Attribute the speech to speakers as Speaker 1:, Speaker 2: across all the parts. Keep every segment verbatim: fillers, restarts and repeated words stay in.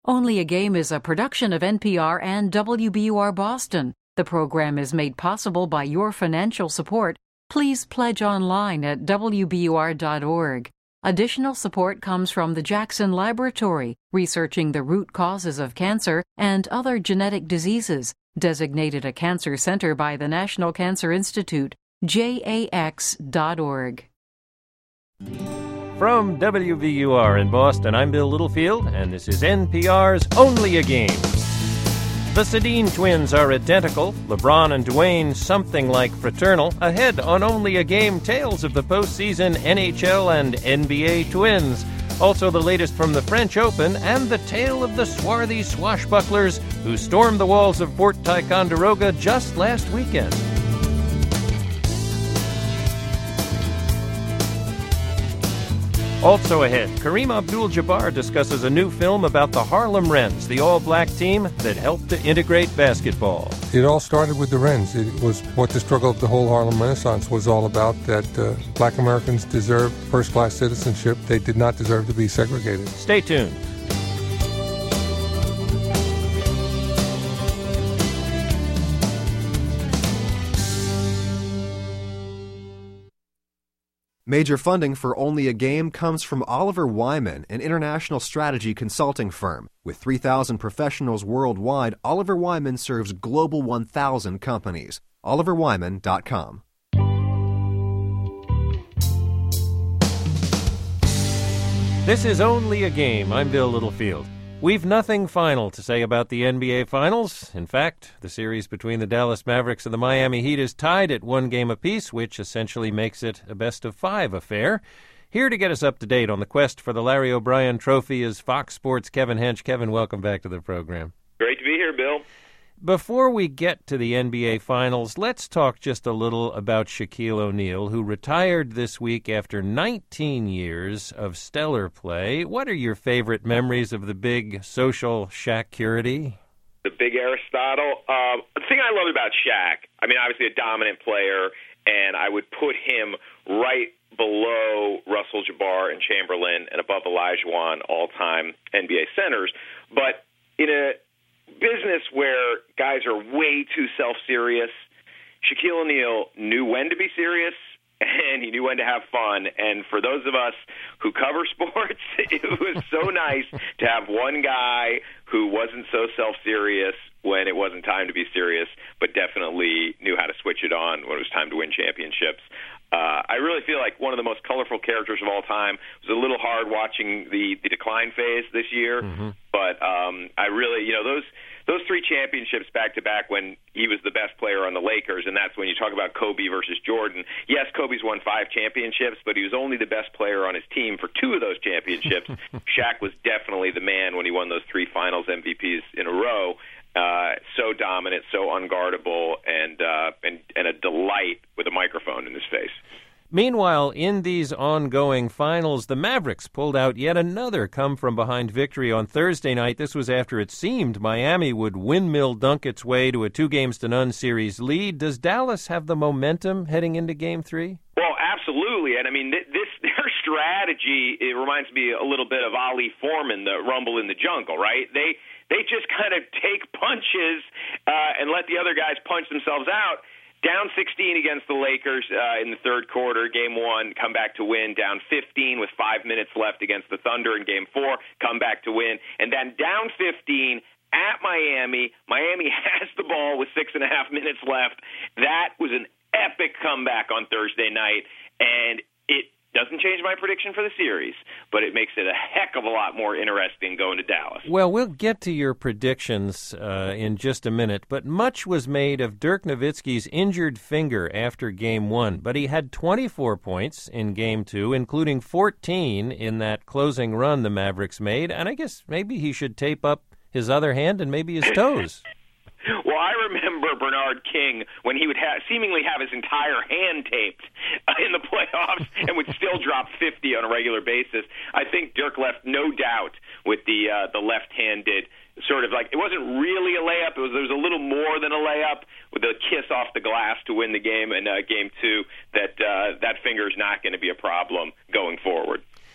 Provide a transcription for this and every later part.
Speaker 1: Only a Game is a production of N P R and W B U R Boston. The program is made possible by your financial support. Please pledge online at W B U R dot org. Additional support comes from the Jackson Laboratory, researching the root causes of cancer and other genetic diseases, designated a cancer center by the National Cancer Institute, J A X dot org.
Speaker 2: From W B U R in Boston, I'm Bill Littlefield, and this is N P R's Only a Game. The Sedin twins are identical, LeBron and Dwayne something like fraternal, ahead on Only a Game tales of the postseason N H L and N B A twins. Also the latest from the French Open and the tale of the swarthy swashbucklers who stormed the walls of Fort Ticonderoga just last weekend. Also ahead, Kareem Abdul-Jabbar discusses a new film about the Harlem Wrens, the all-black team that helped to integrate basketball.
Speaker 3: It all started with the Wrens. It was what the struggle of the whole Harlem Renaissance was all about, that uh, black Americans deserved first-class citizenship. They did not deserve to be segregated.
Speaker 2: Stay tuned.
Speaker 4: Major funding for Only a Game comes from Oliver Wyman, an international strategy consulting firm. With three thousand professionals worldwide, Oliver Wyman serves Global one thousand companies. Oliver Wyman dot com.
Speaker 2: This is Only a Game. I'm Bill Littlefield. We've nothing final to say about the N B A Finals. In fact, the series between the Dallas Mavericks and the Miami Heat is tied at one game apiece, which essentially makes it a best-of-five affair. Here to get us up to date on the quest for the Larry O'Brien Trophy is Fox Sports' Kevin Hench. Kevin, welcome back to the program.
Speaker 5: Great to be here, Bill.
Speaker 2: Before we get to the N B A Finals, let's talk just a little about Shaquille O'Neal, who retired this week after nineteen years of stellar play. What are your favorite memories of the big social Shaq-curity?
Speaker 5: The big Aristotle. Um, the thing I love about Shaq, I mean, obviously a dominant player, and I would put him right below Russell, Jabbar, and Chamberlain, and above Olajuwon, all-time N B A centers. But in a business where guys are way too self-serious, Shaquille O'Neal knew when to be serious, and he knew when to have fun. And for those of us who cover sports, it was so nice to have one guy who wasn't so self-serious when it wasn't time to be serious, but definitely knew how to switch it on when it was time to win championships. Uh, I really feel like one of the most colorful characters of all time. It was a little hard watching the, the decline phase this year, mm-hmm. but um, I really, you know, those those three championships back-to-back when he was the best player on the Lakers, and that's when you talk about Kobe versus Jordan. Yes, Kobe's won five championships, but he was only the best player on his team for two of those championships. Shaq was definitely the man when he won those three finals M V Ps in a row. Uh, so dominant, so unguardable, and, uh, and and a delight with a microphone in his face.
Speaker 2: Meanwhile, in these ongoing finals, the Mavericks pulled out yet another come-from-behind victory on Thursday night. This was after it seemed Miami would windmill dunk its way to a two-games-to-none series lead. Does Dallas have the momentum heading into Game three?
Speaker 5: Well, absolutely. And, I mean, this their strategy, it reminds me a little bit of Ali Foreman, the Rumble in the Jungle, right? They they just kind of take punches uh, and let the other guys punch themselves out. Down sixteen against the Lakers uh, in the third quarter, game one, come back to win. Down fifteen with five minutes left against the Thunder in game four, come back to win. And then down fifteen at Miami. Miami has the ball with six and a half minutes left. That was an epic comeback on Thursday night, and it doesn't change my prediction for the series, but it makes it a heck of a lot more interesting going to Dallas.
Speaker 2: Well, we'll get to your predictions uh, in just a minute, but much was made of Dirk Nowitzki's injured finger after Game one, but he had twenty-four points in Game two, including fourteen in that closing run the Mavericks made, and I guess maybe he should tape up his other hand and maybe his toes.
Speaker 5: Well, I remember Bernard King when he would ha- seemingly have his entire hand taped uh, in the playoffs and would still drop fifty on a regular basis. I think Dirk left no doubt with the uh, the left-handed sort of like, it wasn't really a layup. It was, there was a little more than a layup with a kiss off the glass to win the game in uh, Game two, that uh, that finger is not going to be a problem going forward.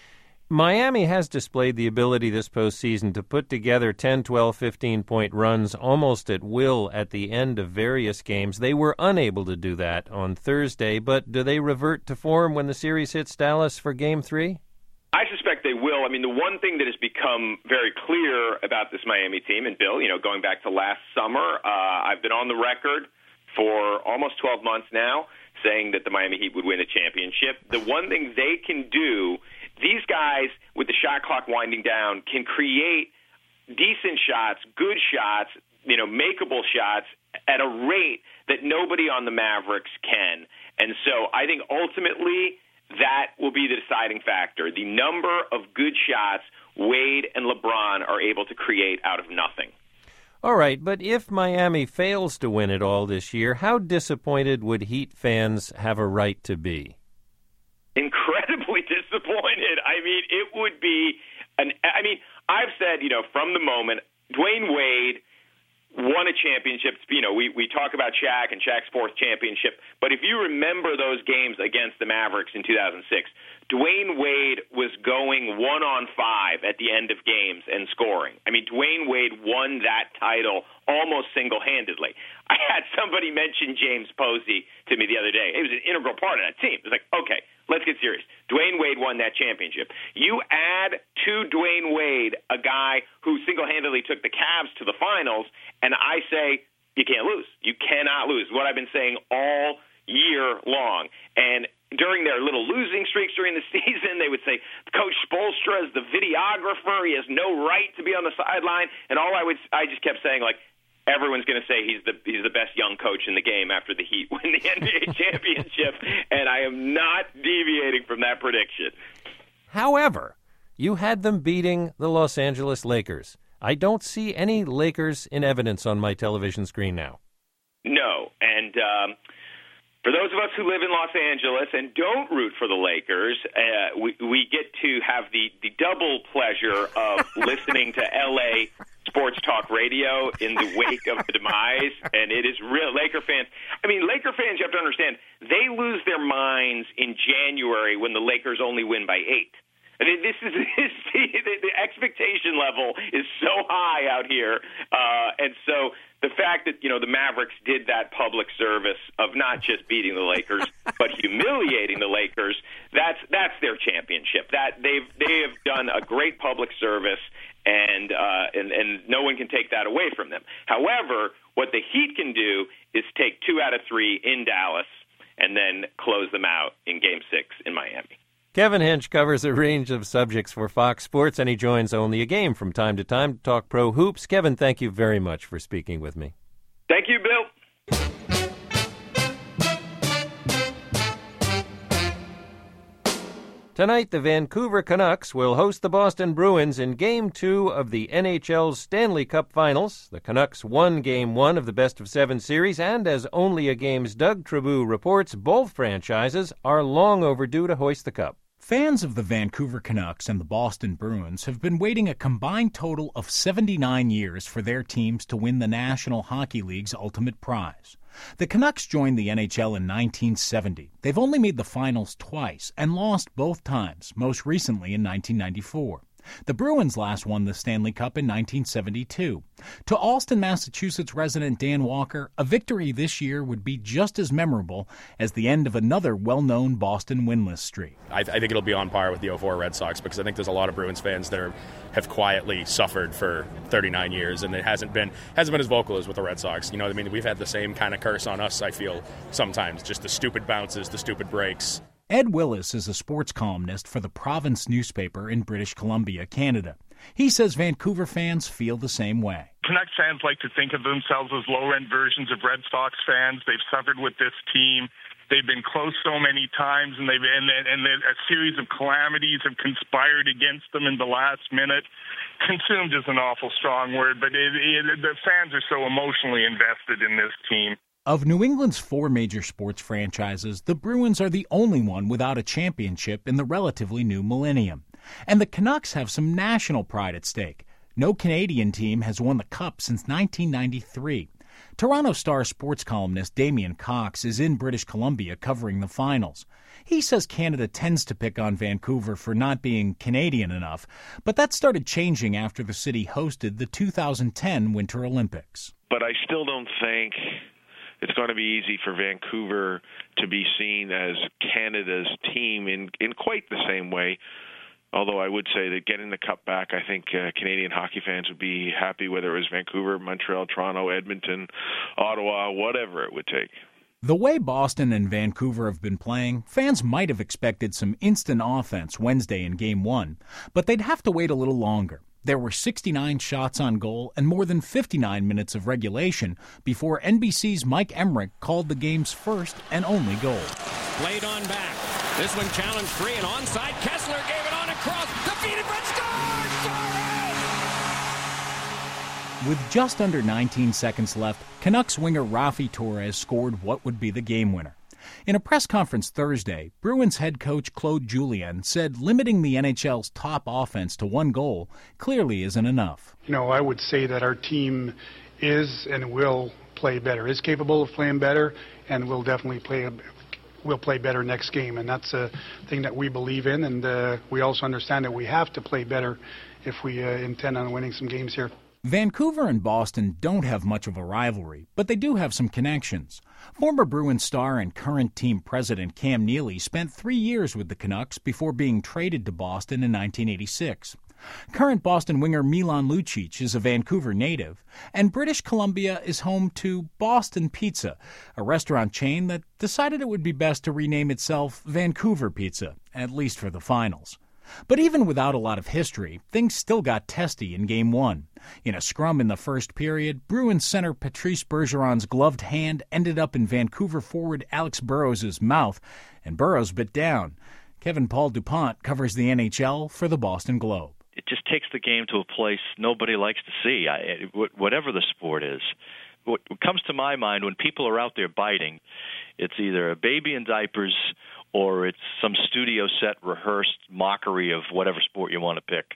Speaker 2: Miami has displayed the ability this postseason to put together ten, twelve, fifteen-point runs almost at will at the end of various games. They were unable to do that on Thursday, but do they revert to form when the series hits Dallas for Game three?
Speaker 5: I suspect they will. I mean, the one thing that has become very clear about this Miami team, and Bill, you know, going back to last summer, uh, I've been on the record for almost twelve months now saying that the Miami Heat would win a championship. The one thing they can do, these guys, with the shot clock winding down, can create decent shots, good shots, you know, makeable shots at a rate that nobody on the Mavericks can. And so I think ultimately that will be the deciding factor. The number of good shots Wade and LeBron are able to create out of nothing.
Speaker 2: All right, but if Miami fails to win it all this year, how disappointed would Heat fans have a right to be?
Speaker 5: Incredibly disappointed. I mean, it would be an. I mean, I've said, you know, from the moment Dwayne Wade won a championship, you know, we, we talk about Shaq and Shaq's fourth championship, but if you remember those games against the Mavericks in two thousand six, Dwayne Wade was going one on five at the end of games and scoring. I mean, Dwayne Wade won that title almost single-handedly. I had somebody mention James Posey to me the other day. He was an integral part of that team. It was like, okay, let's get serious. Dwayne Wade won that championship. You add to Dwayne Wade a guy who single-handedly took the Cavs to the finals, and I say you can't lose. You cannot lose. What I've been saying all year long. And during their little losing streaks during the season, they would say, Coach Spoelstra is the videographer. He has no right to be on the sideline. And all I would, I just kept saying, like, everyone's going to say he's the he's the best young coach in the game after the Heat win the N B A championship, and I am not deviating from that prediction.
Speaker 2: However, you had them beating the Los Angeles Lakers. I don't see any Lakers in evidence on my television screen now.
Speaker 5: No, and um, for those of us who live in Los Angeles and don't root for the Lakers, uh, we, we get to have the, the double pleasure of listening to L A sports talk radio in the wake of the demise, and it is real. Laker fans, I mean, Laker fans, you have to understand, they lose their minds in January when the Lakers only win by eight. I mean, this is this, the, the expectation level is so high out here, uh, and so the fact that, you know, the Mavericks did that public service of not just beating the Lakers but humiliating the Lakers, that's that's their championship. That they've they have done a great public service. And, uh, and and no one can take that away from them. However, what the Heat can do is take two out of three in Dallas and then close them out in Game six in Miami.
Speaker 2: Kevin Hench covers a range of subjects for Fox Sports, and he joins Only a Game from time to time to talk pro hoops. Kevin, thank you very much for speaking with me.
Speaker 5: Thank you, Bill.
Speaker 2: Tonight, the Vancouver Canucks will host the Boston Bruins in Game two of the N H L's Stanley Cup Finals. The Canucks won Game one of the best-of-seven series, and as Only a Game's Doug Trabue reports, both franchises are long overdue to hoist the cup.
Speaker 6: Fans of the Vancouver Canucks and the Boston Bruins have been waiting a combined total of seventy-nine years for their teams to win the National Hockey League's ultimate prize. The Canucks joined the N H L in nineteen seventy. They've only made the finals twice and lost both times, most recently in nineteen ninety-four. The Bruins last won the Stanley Cup in nineteen seventy-two. To Allston, Massachusetts resident Dan Walker, a victory this year would be just as memorable as the end of another well-known Boston winless streak.
Speaker 7: I, th- I think it'll be on par with the oh four Red Sox, because I think there's a lot of Bruins fans that are, have quietly suffered for thirty-nine years, and it hasn't been hasn't been as vocal as with the Red Sox. You know what I mean? We've had the same kind of curse on us, I feel, sometimes. Just the stupid bounces, the stupid breaks.
Speaker 6: Ed Willis is a sports columnist for the Province newspaper in British Columbia, Canada. He says Vancouver fans feel the same way.
Speaker 8: Canucks fans like to think of themselves as low-rent versions of Red Sox fans. They've suffered with this team. They've been close so many times, and they've and, and a series of calamities have conspired against them in the last minute. Consumed is an awful strong word, but it, it, the fans are so emotionally invested in this team.
Speaker 6: Of New England's four major sports franchises, the Bruins are the only one without a championship in the relatively new millennium. And the Canucks have some national pride at stake. No Canadian team has won the Cup since nineteen ninety-three. Toronto Star sports columnist Damien Cox is in British Columbia covering the finals. He says Canada tends to pick on Vancouver for not being Canadian enough, but that started changing after the city hosted the two thousand ten Winter Olympics.
Speaker 9: But I still don't think it's going to be easy for Vancouver to be seen as Canada's team in, in quite the same way. Although I would say that getting the cup back, I think uh, Canadian hockey fans would be happy, whether it was Vancouver, Montreal, Toronto, Edmonton, Ottawa, whatever it would take.
Speaker 6: The way Boston and Vancouver have been playing, fans might have expected some instant offense Wednesday in Game one, but they'd have to wait a little longer. There were sixty-nine shots on goal and more than fifty-nine minutes of regulation before N B C's Mike Emmerich called the game's first and only goal.
Speaker 10: Played on back. This one challenged free and onside. Kessler gave it on across. Defeated, but scored! Scored!
Speaker 6: With just under nineteen seconds left, Canucks winger Raffi Torres scored what would be the game winner. In a press conference Thursday, Bruins head coach Claude Julien said limiting the N H L's top offense to one goal clearly isn't enough.
Speaker 11: You know, I would say that our team is and will play better, is capable of playing better, and will definitely play will play better next game. And that's a thing that we believe in, and uh, we also understand that we have to play better if we uh, intend on winning some games here.
Speaker 6: Vancouver and Boston don't have much of a rivalry, but they do have some connections. Former Bruins star and current team president Cam Neely spent three years with the Canucks before being traded to Boston in nineteen eighty-six. Current Boston winger Milan Lucic is a Vancouver native, and British Columbia is home to Boston Pizza, a restaurant chain that decided it would be best to rename itself Vancouver Pizza, at least for the finals. But even without a lot of history, things still got testy in Game one. In a scrum in the first period, Bruins center Patrice Bergeron's gloved hand ended up in Vancouver forward Alex Burrows' mouth, and Burrows bit down. Kevin Paul DuPont covers the N H L for the Boston Globe.
Speaker 12: It just takes the game to a place nobody likes to see, I, whatever the sport is. What comes to my mind when people are out there biting, it's either a baby in diapers or it's some studio set rehearsed mockery of whatever sport you want to pick,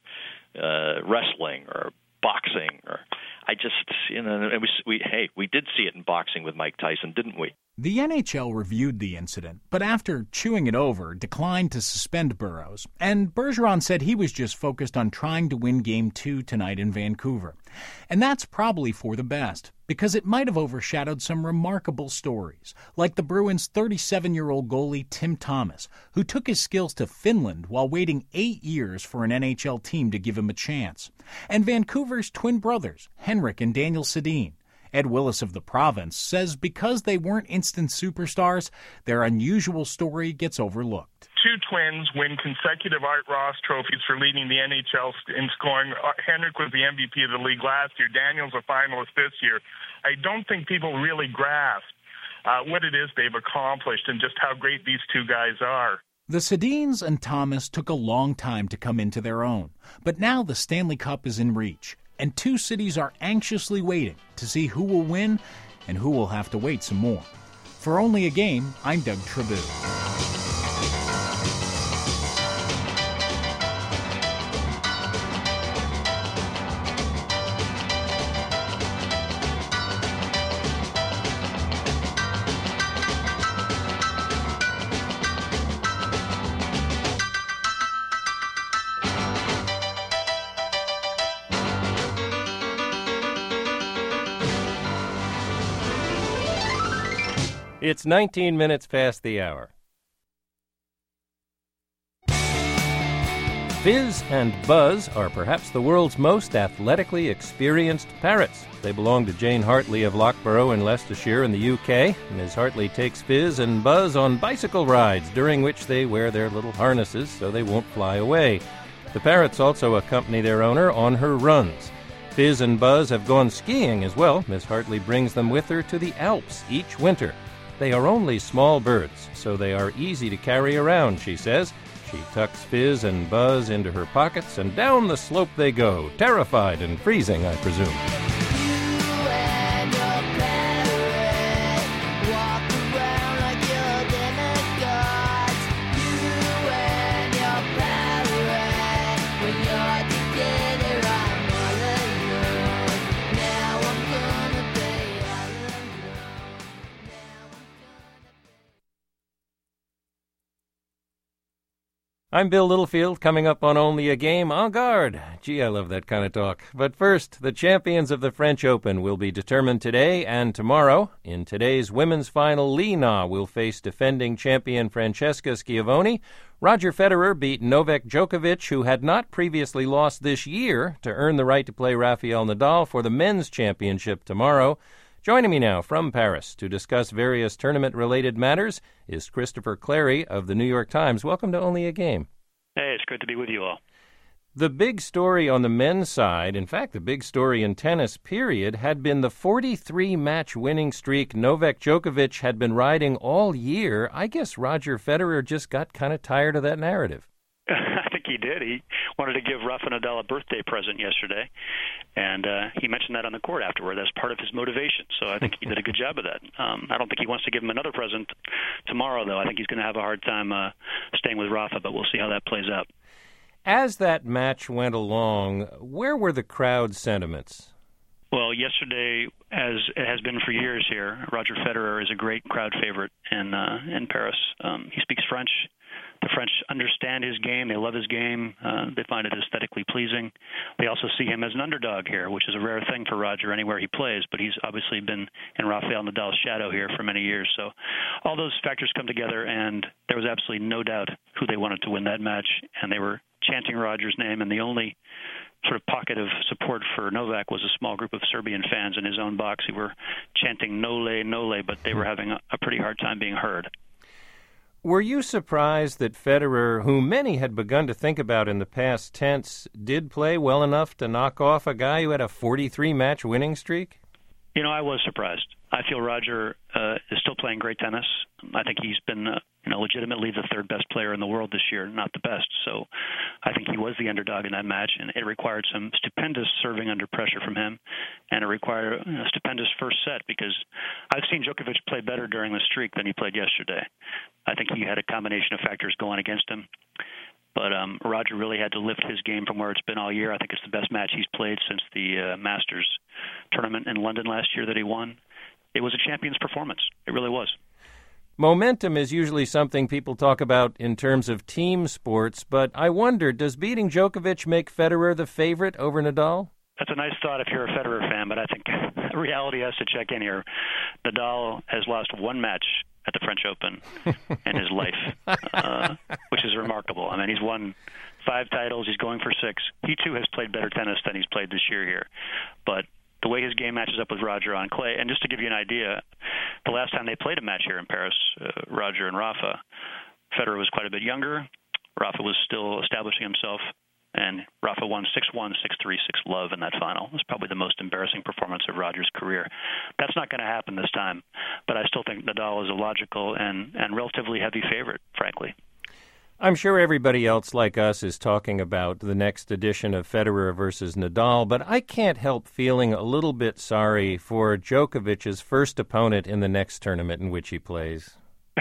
Speaker 12: uh, wrestling or boxing. Or I just, you know, and we, we, hey, we did see it in boxing with Mike Tyson, didn't we?
Speaker 6: The N H L reviewed the incident, but after chewing it over, declined to suspend Burrows. And Bergeron said he was just focused on trying to win Game two tonight in Vancouver. And that's probably for the best, because it might have overshadowed some remarkable stories, like the Bruins' thirty-seven-year-old goalie Tim Thomas, who took his skills to Finland while waiting eight years for an N H L team to give him a chance, and Vancouver's twin brothers, Henrik and Daniel Sedin. Ed Willis of the Province says because they weren't instant superstars, their unusual story gets overlooked.
Speaker 8: Two twins win consecutive Art Ross trophies for leading the N H L in scoring. Henrik was the M V P of the league last year. Daniel's a finalist this year. I don't think people really grasp uh, what it is they've accomplished and just how great these two guys are.
Speaker 6: The Sedins and Thomas took a long time to come into their own, but now the Stanley Cup is in reach, and two cities are anxiously waiting to see who will win and who will have to wait some more. For Only a Game, I'm Doug Tribune.
Speaker 2: It's nineteen minutes past the hour. Fizz and Buzz are perhaps the world's most athletically experienced parrots. They belong to Jane Hartley of Loughborough in Leicestershire in the U K. Miz Hartley takes Fizz and Buzz on bicycle rides, during which they wear their little harnesses so they won't fly away. The parrots also accompany their owner on her runs. Fizz and Buzz have gone skiing as well. Miz Hartley brings them with her to the Alps each winter. They are only small birds, so they are easy to carry around, she says. She tucks Fizz and Buzz into her pockets, and down the slope they go, terrified and freezing, I presume. I'm Bill Littlefield, coming up on Only a Game. En garde. Gee, I love that kind of talk. But first, the champions of the French Open will be determined today and tomorrow. In today's women's final, Li Na will face defending champion Francesca Schiavone. Roger Federer beat Novak Djokovic, who had not previously lost this year, to earn the right to play Rafael Nadal for the men's championship tomorrow. Joining me now from Paris to discuss various tournament-related matters is Christopher Clarey of the New York Times. Welcome to Only a Game.
Speaker 13: Hey, it's good to be with you all.
Speaker 2: The big story on the men's side, in fact, the big story in tennis, period, had been the forty-three match winning streak Novak Djokovic had been riding all year. I guess Roger Federer just got kind of tired of that narrative.
Speaker 13: I think he did. He wanted to give Rafa Nadal a birthday present yesterday, and uh, he mentioned that on the court afterward. That's part of his motivation, so I think he did a good job of that. Um, I don't think he wants to give him another present tomorrow, though. I think he's going to have a hard time uh, staying with Rafa, but we'll see how that plays out.
Speaker 2: As that match went along, where were the crowd sentiments?
Speaker 13: Well, yesterday, as it has been for years here, Roger Federer is a great crowd favorite in uh, in Paris. Um, he speaks French. The French understand his game. They love his game. Uh, they find it aesthetically pleasing. They also see him as an underdog here, which is a rare thing for Roger anywhere he plays, but he's obviously been in Rafael Nadal's shadow here for many years. So all those factors come together, and there was absolutely no doubt who they wanted to win that match, and they were chanting Roger's name, and the only sort of pocket of support for Novak was a small group of Serbian fans in his own box who were chanting "Nole, Nole," but they were having a, a pretty hard time being heard.
Speaker 2: Were you surprised that Federer, whom many had begun to think about in the past tense, did play well enough to knock off a guy who had a forty-three match winning streak?
Speaker 13: You know, I was surprised. I feel Roger uh, is still playing great tennis. I think he's been, uh, you know, legitimately the third best player in the world this year, not the best. So I think he was the underdog in that match, and it required some stupendous serving under pressure from him, and it required a stupendous first set because I've seen Djokovic play better during the streak than he played yesterday. I think he had a combination of factors going against him. But um, Roger really had to lift his game from where it's been all year. I think it's the best match he's played since the uh, Masters tournament in London last year that he won. It was a champion's performance. It really was.
Speaker 2: Momentum is usually something people talk about in terms of team sports, but I wonder, does beating Djokovic make Federer the favorite over Nadal?
Speaker 13: That's a nice thought if you're a Federer fan, but I think reality has to check in here. Nadal has lost one match at the French Open in his life, uh, which is remarkable. I mean, he's won five titles. He's going for six. He, too, has played better tennis than he's played this year here. But the way his game matches up with Roger on clay, and just to give you an idea, the last time they played a match here in Paris, uh, Roger and Rafa, Federer was quite a bit younger. Rafa was still establishing himself, and Rafa won six one, six three, six love in that final. It was probably the most embarrassing performance of Roger's career. That's not going to happen this time, but I still think Nadal is a logical and, and relatively heavy favorite, frankly.
Speaker 2: I'm sure everybody else like us is talking about the next edition of Federer versus Nadal, but I can't help feeling a little bit sorry for Djokovic's first opponent in the next tournament in which he plays.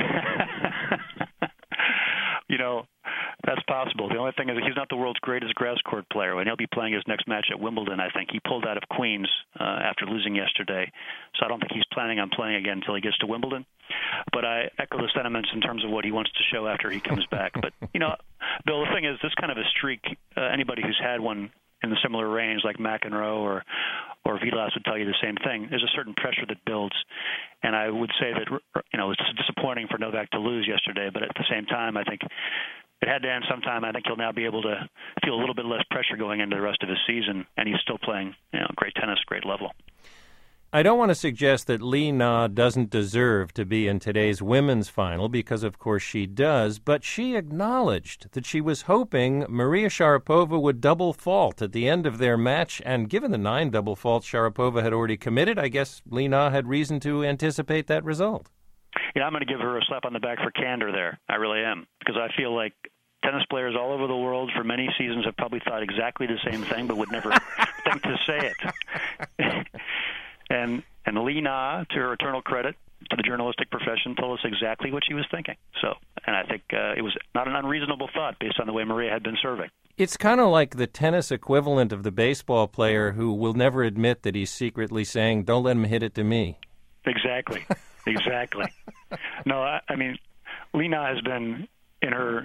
Speaker 13: You know, that's possible. The only thing is that he's not the world's greatest grass court player, and he'll be playing his next match at Wimbledon, I think. He pulled out of Queens uh, after losing yesterday, so I don't think he's planning on playing again until he gets to Wimbledon. But I echo the sentiments in terms of what he wants to show after he comes back. But, you know, Bill, the thing is, this kind of a streak, uh, anybody who's had one in the similar range, like McEnroe or or Vilas would tell you the same thing. There's a certain pressure that builds, and I would say that, you know, it's disappointing for Novak to lose yesterday, but at the same time, I think it had to end sometime. I think he'll now be able to feel a little bit less pressure going into the rest of his season, and he's still playing, you know, great tennis, great level.
Speaker 2: I don't want to suggest that Li Na doesn't deserve to be in today's women's final, because of course she does, but she acknowledged that she was hoping Maria Sharapova would double fault at the end of their match, and given the nine double faults Sharapova had already committed, I guess Li Na had reason to anticipate that result.
Speaker 13: Yeah, I'm going to give her a slap on the back for candor there. I really am, because I feel like tennis players all over the world for many seasons have probably thought exactly the same thing, but would never think to say it. And and Li Na, to her eternal credit, to the journalistic profession, told us exactly what she was thinking. So, and I think uh, it was not an unreasonable thought based on the way Maria had been serving.
Speaker 2: It's kind of like the tennis equivalent of the baseball player who will never admit that he's secretly saying, "Don't let him hit it to me."
Speaker 13: Exactly, exactly. No, I, I mean, Li Na has been in her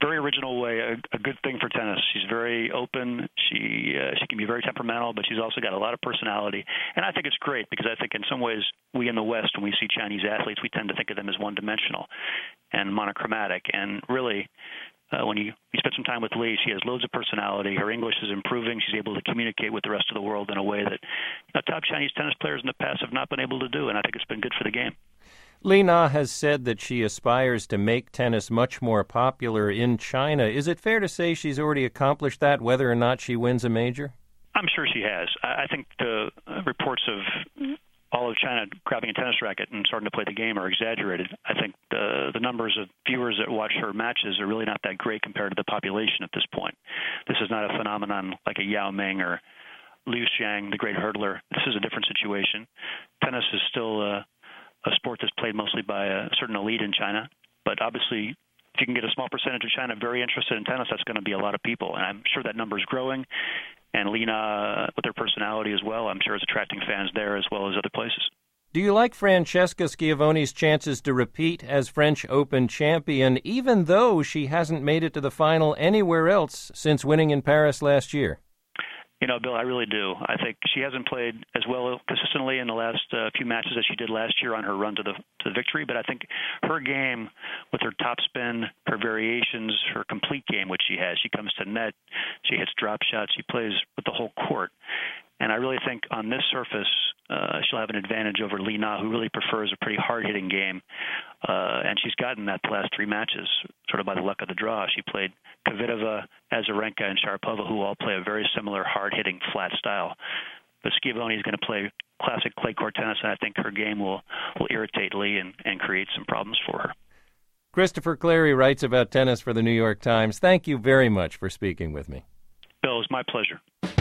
Speaker 13: very original way, a, a good thing for tennis. She's very open. She uh, she can be very temperamental, but she's also got a lot of personality. And I think it's great because I think in some ways we in the West, when we see Chinese athletes, we tend to think of them as one-dimensional and monochromatic. And really, uh, when you, you spend some time with Li, she has loads of personality. Her English is improving. She's able to communicate with the rest of the world in a way that you know, top Chinese tennis players in the past have not been able to do, and I think it's been good for the game.
Speaker 2: Li Na has said that she aspires to make tennis much more popular in China. Is it fair to say she's already accomplished that, whether or not she wins a major?
Speaker 13: I'm sure she has. I think the reports of all of China grabbing a tennis racket and starting to play the game are exaggerated. I think the the numbers of viewers that watch her matches are really not that great compared to the population at this point. This is not a phenomenon like a Yao Ming or Liu Xiang, the great hurdler. This is a different situation. Tennis is still a, a sport that's played mostly by a certain elite in China, but obviously if you can get a small percentage of China very interested in tennis, that's going to be a lot of people, and I'm sure that number is growing. And Li Na, with her personality as well, I'm sure is attracting fans there as well as other places.
Speaker 2: Do you like Francesca Schiavone's chances to repeat as French Open champion, even though she hasn't made it to the final anywhere else since winning in Paris last year?
Speaker 13: You know, Bill, I really do. I think she hasn't played as well consistently in the last uh, few matches as she did last year on her run to the to the victory. But I think her game, with her top spin, her variations, her complete game, which she has, she comes to net, she hits drop shots, she plays with the whole court. And I really think on this surface, uh, she'll have an advantage over Li Na, who really prefers a pretty hard-hitting game. Uh, and she's gotten that the last three matches, sort of by the luck of the draw. She played Kvitova, Azarenka, and Sharapova, who all play a very similar hard-hitting flat style. But Schiavone is going to play classic clay court tennis, and I think her game will, will irritate Li and, and create some problems for her.
Speaker 2: Christopher Clarey writes about tennis for the New York Times. Thank you very much for speaking with me.
Speaker 13: Bill, it's my pleasure.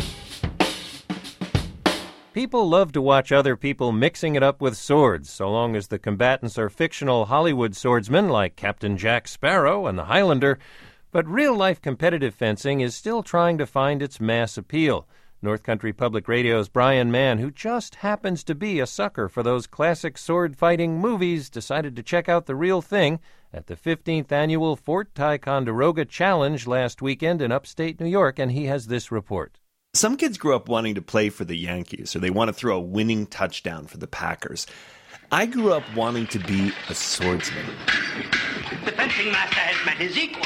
Speaker 2: People love to watch other people mixing it up with swords, so long as the combatants are fictional Hollywood swordsmen like Captain Jack Sparrow and the Highlander. But real-life competitive fencing is still trying to find its mass appeal. North Country Public Radio's Brian Mann, who just happens to be a sucker for those classic sword-fighting movies, decided to check out the real thing at the fifteenth Annual Fort Ticonderoga Challenge last weekend in upstate New York, and he has this report.
Speaker 14: Some kids grow up wanting to play for the Yankees, or they want to throw a winning touchdown for the Packers. I grew up wanting to be a swordsman.
Speaker 15: The fencing master has met his equal.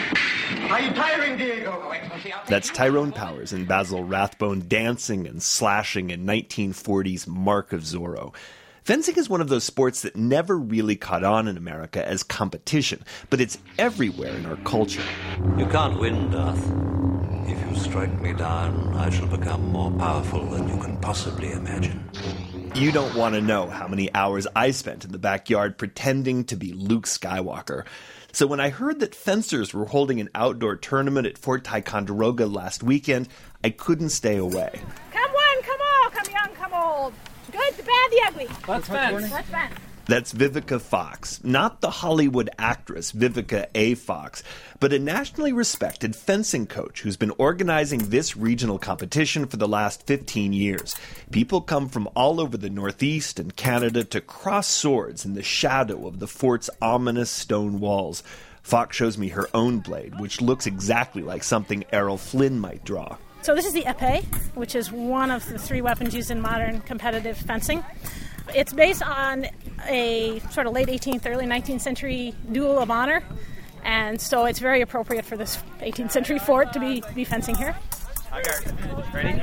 Speaker 15: Are you tiring, Diego?
Speaker 14: That's Tyrone Powers and Basil Rathbone dancing and slashing in nineteen forties Mark of Zorro. Fencing is one of those sports that never really caught on in America as competition, but it's everywhere in our culture.
Speaker 16: You can't win, Darth. If you strike me down, I shall become more powerful than you can possibly imagine.
Speaker 14: You don't want to know how many hours I spent in the backyard pretending to be Luke Skywalker. So when I heard that fencers were holding an outdoor tournament at Fort Ticonderoga last weekend, I couldn't stay away.
Speaker 17: Come one, come all, come young, come old. Good, the bad, the ugly.
Speaker 14: Let's fence.
Speaker 17: Let's fence.
Speaker 14: That's Vivica Fox, not the Hollywood actress Vivica A. Fox, but a nationally respected fencing coach who's been organizing this regional competition for the last fifteen years. People come from all over the Northeast and Canada to cross swords in the shadow of the fort's ominous stone walls. Fox shows me her own blade, which looks exactly like something Errol Flynn might draw.
Speaker 17: So this is the épée, which is one of the three weapons used in modern competitive fencing. It's based on a sort of late eighteenth, early nineteenth century duel of honor, and so it's very appropriate for this eighteenth century fort to be, be fencing here.
Speaker 2: Ready?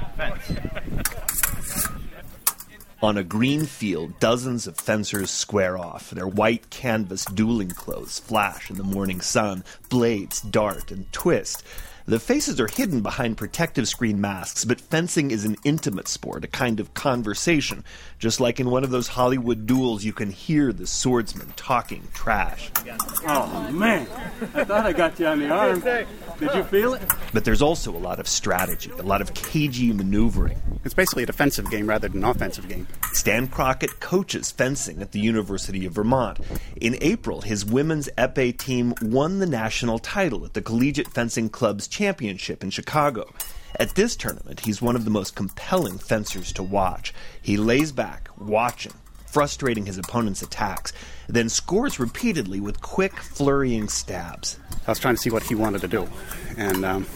Speaker 2: Fence.
Speaker 14: On a green field, dozens of fencers square off. Their white canvas dueling clothes flash in the morning sun, blades dart and twist. The faces are hidden behind protective screen masks, but fencing is an intimate sport, a kind of conversation. Just like in one of those Hollywood duels, you can hear the swordsman talking trash.
Speaker 18: Oh, man. I thought I got you on the arm. Did you feel it?
Speaker 14: But there's also a lot of strategy, a lot of cagey maneuvering.
Speaker 19: It's basically a defensive game rather than an offensive game.
Speaker 14: Stan Crockett coaches fencing at the University of Vermont. In April, his women's épée team won the national title at the Collegiate Fencing Club's championship in Chicago. At this tournament, he's one of the most compelling fencers to watch. He lays back, watching, frustrating his opponent's attacks, then scores repeatedly with quick, flurrying stabs.
Speaker 19: I was trying to see what he wanted to do and um,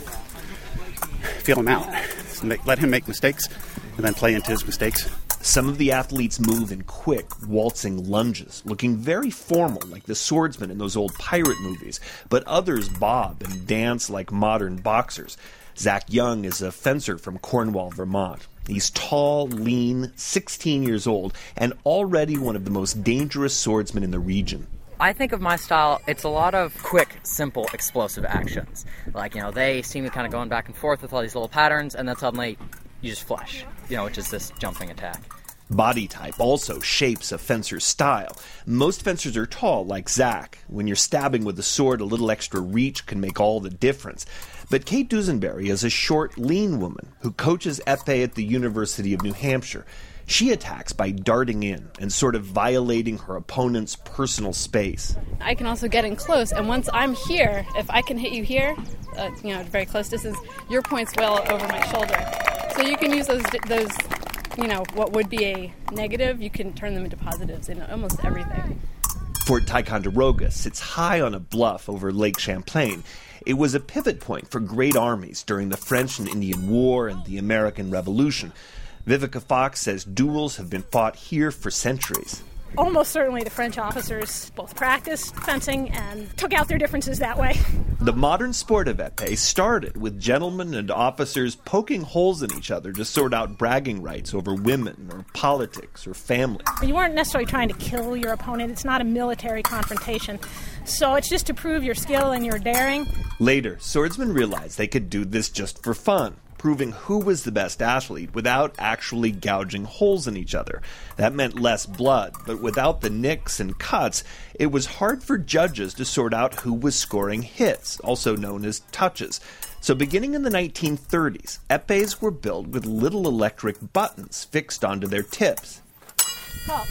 Speaker 19: feel him out. Let him make mistakes and then play into his mistakes.
Speaker 14: Some of the athletes move in quick, waltzing lunges, looking very formal like the swordsmen in those old pirate movies, but others bob and dance like modern boxers. Zach Young is a fencer from Cornwall, Vermont. He's tall, lean, sixteen years old, and already one of the most dangerous swordsmen in the region.
Speaker 20: I think of my style, it's a lot of quick, simple, explosive actions. Like, you know, they seem to kind of going back and forth with all these little patterns, and then suddenly you just flush, you know, which is this jumping attack.
Speaker 14: Body type also shapes a fencer's style. Most fencers are tall, like Zach. When you're stabbing with a sword, a little extra reach can make all the difference. But Kate Dusenberry is a short, lean woman who coaches épée at the University of New Hampshire. She attacks by darting in and sort of violating her opponent's personal space.
Speaker 21: I can also get in close, and once I'm here, if I can hit you here, uh, you know, at very close distance, your point's well over my shoulder. So you can use those, those, you know, what would be a negative, you can turn them into positives in almost everything.
Speaker 14: Fort Ticonderoga sits high on a bluff over Lake Champlain. It was a pivot point for great armies during the French and Indian War and the American Revolution. Vivica Fox says duels have been fought here for centuries.
Speaker 17: Almost certainly the French officers both practiced fencing and took out their differences that way.
Speaker 14: The modern sport of épée started with gentlemen and officers poking holes in each other to sort out bragging rights over women or politics or family.
Speaker 17: You weren't necessarily trying to kill your opponent. It's not a military confrontation. So it's just to prove your skill and your daring.
Speaker 14: Later, swordsmen realized they could do this just for fun, proving who was the best athlete without actually gouging holes in each other. That meant less blood, but without the nicks and cuts, it was hard for judges to sort out who was scoring hits, also known as touches. So beginning in the nineteen thirties, épées were built with little electric buttons fixed onto their tips.
Speaker 17: Oh.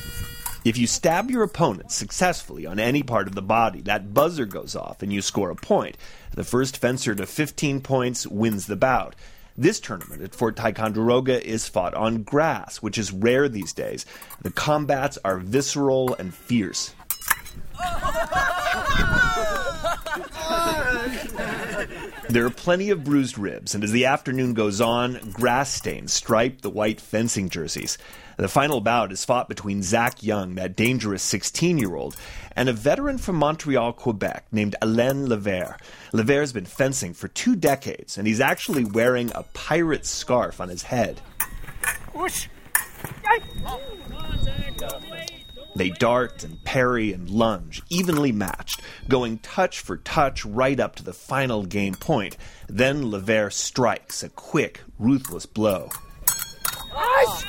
Speaker 14: If you stab your opponent successfully on any part of the body, that buzzer goes off and you score a point. The first fencer to fifteen points wins the bout. This tournament at Fort Ticonderoga is fought on grass, which is rare these days. The combats are visceral and fierce. There are plenty of bruised ribs, and as the afternoon goes on, grass stains stripe the white fencing jerseys. The final bout is fought between Zach Young, that dangerous sixteen-year-old, and a veteran from Montreal, Quebec, named Alain Levert. Levert's been fencing for two decades, and he's actually wearing a pirate scarf on his head.
Speaker 17: Whoosh.
Speaker 14: They dart and parry and lunge, evenly matched, going touch for touch right up to the final game point. Then Levert strikes a quick, ruthless blow.
Speaker 17: Oh.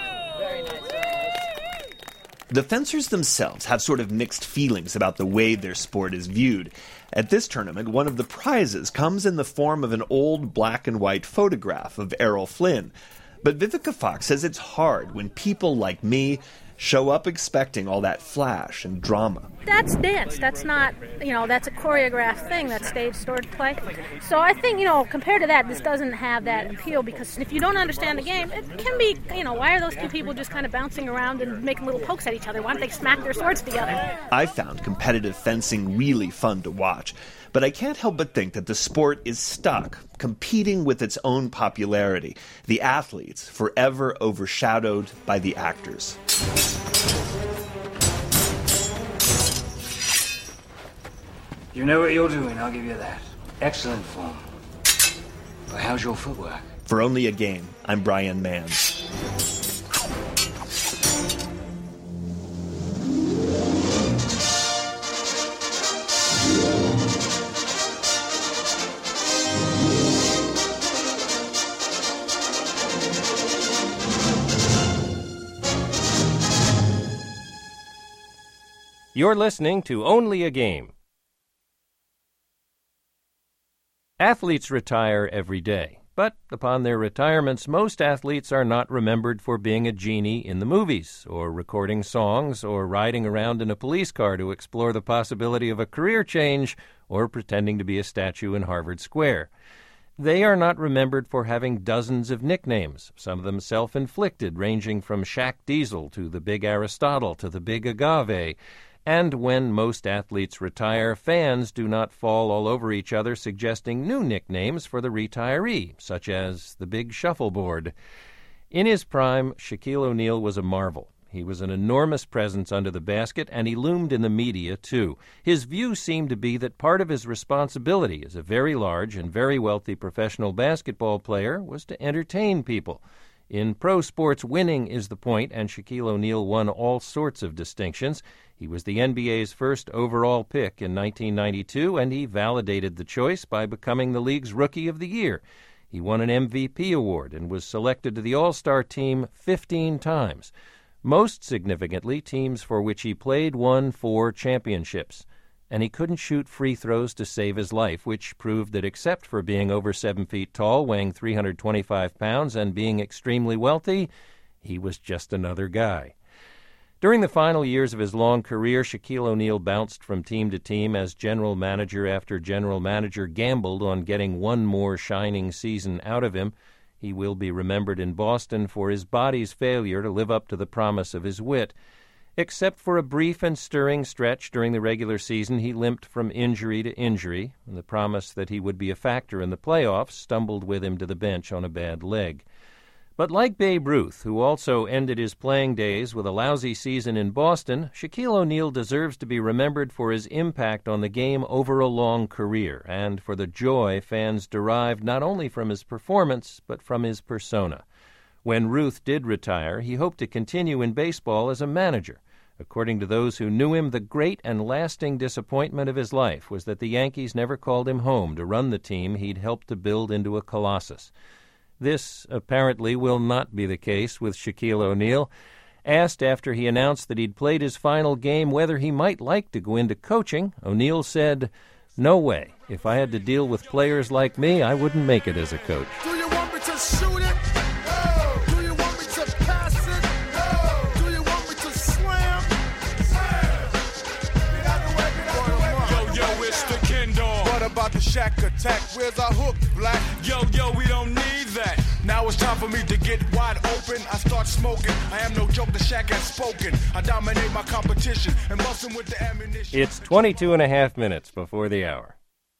Speaker 14: The fencers themselves have sort of mixed feelings about the way their sport is viewed. At this tournament, one of the prizes comes in the form of an old black and white photograph of Errol Flynn. But Vivica Fox says it's hard when people like me show up expecting all that flash and drama.
Speaker 17: That's dance. That's not, you know, that's a choreographed thing. That's stage stored play. So I think, you know, compared to that, this doesn't have that appeal, because if you don't understand the game, it can be, you know, why are those two people just kind of bouncing around and making little pokes at each other? Why don't they smack their swords together?
Speaker 14: I found competitive fencing really fun to watch, but I can't help but think that the sport is stuck, competing with its own popularity. The athletes forever overshadowed by the actors.
Speaker 22: You know what you're doing, I'll give you that. Excellent form. But how's your footwork?
Speaker 14: For Only a Game, I'm Brian Mann.
Speaker 2: You're listening to Only a Game. Athletes retire every day, but upon their retirements, most athletes are not remembered for being a genie in the movies, or recording songs, or riding around in a police car to explore the possibility of a career change, or pretending to be a statue in Harvard Square. They are not remembered for having dozens of nicknames, some of them self-inflicted, ranging from Shaq Diesel to the Big Aristotle to the Big Agave. And when most athletes retire, fans do not fall all over each other suggesting new nicknames for the retiree, such as the Big Shuffleboard. In his prime, Shaquille O'Neal was a marvel. He was an enormous presence under the basket, and he loomed in the media, too. His view seemed to be that part of his responsibility as a very large and very wealthy professional basketball player was to entertain people. In pro sports, winning is the point, and Shaquille O'Neal won all sorts of distinctions. He was the N B A's first overall pick in nineteen ninety-two, and he validated the choice by becoming the league's Rookie of the Year. He won an M V P award and was selected to the All-Star team fifteen times. Most significantly, teams for which he played won four championships. And he couldn't shoot free throws to save his life, which proved that except for being over seven feet tall, weighing three hundred twenty-five pounds, and being extremely wealthy, he was just another guy. During the final years of his long career, Shaquille O'Neal bounced from team to team as general manager after general manager gambled on getting one more shining season out of him. He will be remembered in Boston for his body's failure to live up to the promise of his wit. Except for a brief and stirring stretch during the regular season, he limped from injury to injury, and the promise that he would be a factor in the playoffs stumbled with him to the bench on a bad leg. But like Babe Ruth, who also ended his playing days with a lousy season in Boston, Shaquille O'Neal deserves to be remembered for his impact on the game over a long career, and for the joy fans derived not only from his performance, but from his persona. When Ruth did retire, he hoped to continue in baseball as a manager. According to those who knew him, the great and lasting disappointment of his life was that the Yankees never called him home to run the team he'd helped to build into a colossus. This, apparently, will not be the case with Shaquille O'Neal. Asked after he announced that he'd played his final game whether he might like to go into coaching, O'Neal said, "No way. If I had to deal with players like me, I wouldn't make it as a coach."
Speaker 1: Do you want me to shoot it? No. Do you want me to pass it? No. Do you want me to slam? Slam. Get out the way, get out the way. Yo, yo, it's the Kendall. What about the Shaq attack? Where's our hook, Black? Yo, yo, we don't need that. Now it's time for me to get wide open. I start smoking. I am no joke, the Shaq has spoken. I dominate my competition and bust him with the ammunition.
Speaker 2: It's twenty-two and a half minutes before the hour.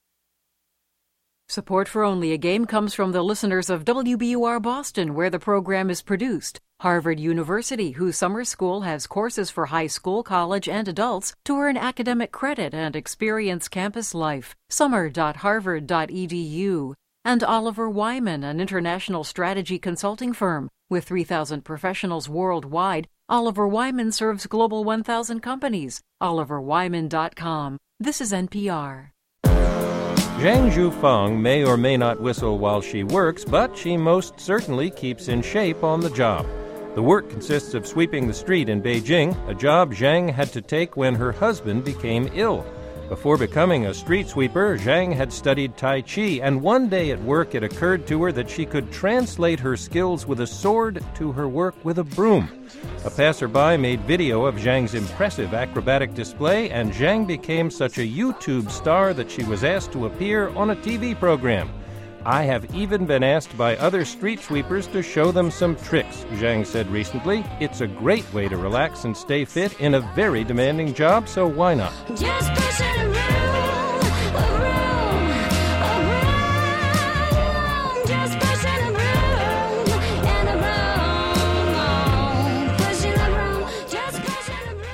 Speaker 3: Support for Only a Game comes from the listeners of W B U R Boston, where the program is produced. Harvard University, whose summer school has courses for high school, college, and adults to earn academic credit and experience campus life. summer dot harvard dot e d u. And Oliver Wyman, an international strategy consulting firm. With three thousand professionals worldwide, Oliver Wyman serves Global one thousand companies. oliver wyman dot com. This is N P R.
Speaker 2: Zhang Zhufeng may or may not whistle while she works, but she most certainly keeps in shape on the job. The work consists of sweeping the street in Beijing, a job Zhang had to take when her husband became ill. Before becoming a street sweeper, Zhang had studied Tai Chi, and one day at work it occurred to her that she could translate her skills with a sword to her work with a broom. A passerby made video of Zhang's impressive acrobatic display, and Zhang became such a YouTube star that she was asked to appear on a T V program. "I have even been asked by other street sweepers to show them some tricks," Zhang said recently. "It's a great way to relax and stay fit in a very demanding job, so why not?"
Speaker 1: Just pushing around, around, around. Just pushing around and around. Pushing around, just pushing around.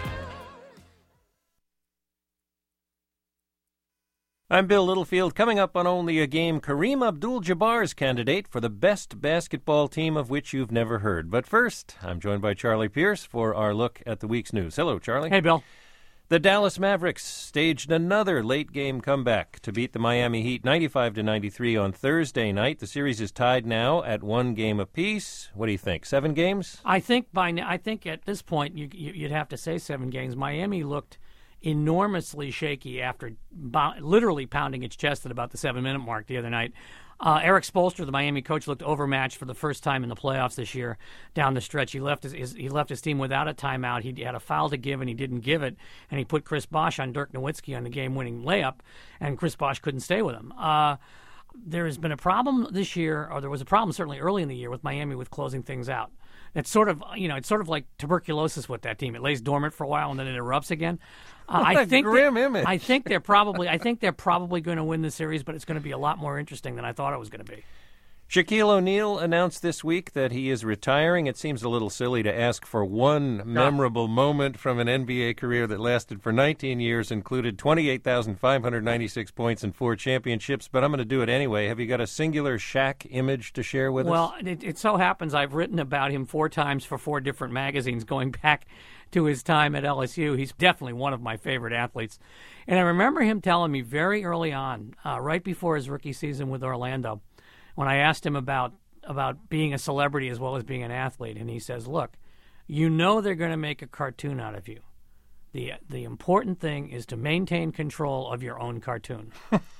Speaker 2: I'm Bill Littlefield. Coming up on Only a Game, Kareem Abdul-Jabbar's candidate for the best basketball team of which you've never heard. But first, I'm joined by Charlie Pierce for our look at the week's news. Hello, Charlie.
Speaker 23: Hey, Bill.
Speaker 2: The Dallas Mavericks staged another late-game comeback to beat the Miami Heat ninety-five to ninety-three on Thursday night. The series is tied now at one game apiece. What do you think, seven games?
Speaker 23: I think by I think at this point you, you, you'd have to say seven games. Miami looked enormously shaky after bo- literally pounding its chest at about the seven-minute mark the other night. Uh, Eric Spoelstra, the Miami coach, looked overmatched for the first time in the playoffs this year down the stretch. He left his, his he left his team without a timeout. He had a foul to give, and he didn't give it. And he put Chris Bosh on Dirk Nowitzki on the game-winning layup, and Chris Bosh couldn't stay with him. Uh, there has been a problem this year, or there was a problem certainly early in the year with Miami with closing things out. It's sort of, you know, it's sort of like tuberculosis with that team. It lays dormant for a while and then it erupts again. Uh,
Speaker 2: What
Speaker 23: I
Speaker 2: a
Speaker 23: think
Speaker 2: grim
Speaker 23: that,
Speaker 2: image.
Speaker 23: I think they're probably, I think they're probably going to win the series, but it's going to be a lot more interesting than I thought it was going to be.
Speaker 2: Shaquille O'Neal announced this week that he is retiring. It seems a little silly to ask for one memorable moment from an N B A career that lasted for nineteen years, included twenty-eight thousand five hundred ninety-six points and four championships, but I'm going to do it anyway. Have you got a singular Shaq image to share with
Speaker 23: Well,
Speaker 2: us?
Speaker 23: Well, it, it so happens I've written about him four times for four different magazines going back to his time at L S U. He's definitely one of my favorite athletes. And I remember him telling me very early on, uh, right before his rookie season with Orlando, when I asked him about about being a celebrity as well as being an athlete, and he says, look, you know they're going to make a cartoon out of you. The the important thing is to maintain control of your own cartoon.